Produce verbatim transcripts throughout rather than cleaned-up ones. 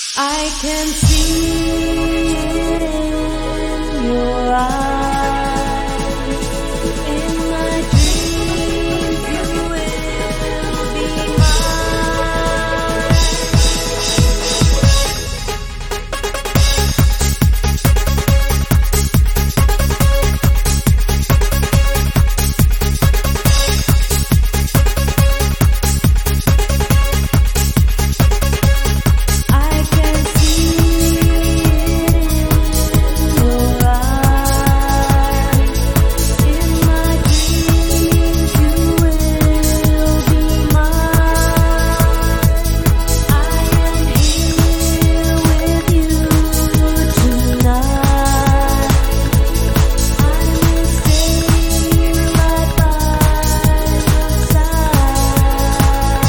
I can see it in your eyes. In my dreams you will be mine. I can see it in your eyes. In my dreams you will be mine. I am here with you tonight. I will stay right by your side.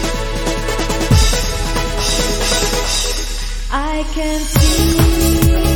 I can see